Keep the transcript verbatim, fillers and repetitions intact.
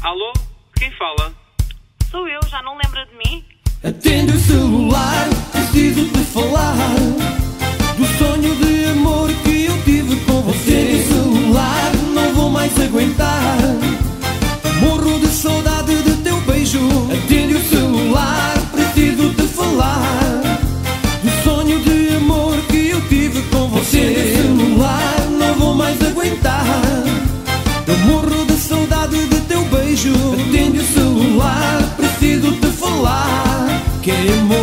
Alô? Quem fala? Sou eu, já não lembra de mim? Atende o celular, preciso de falar do sonho de amor que eu tive com você. Atende o celular, não vou mais aguentar, morro de saudade de teu beijo. Atende o celular, preciso de falar do sonho de amor que eu tive com você. Atende o celular, não vou mais aguentar, eu morro de saudade de teu beijo. Atende o celular, preciso te falar que é amor.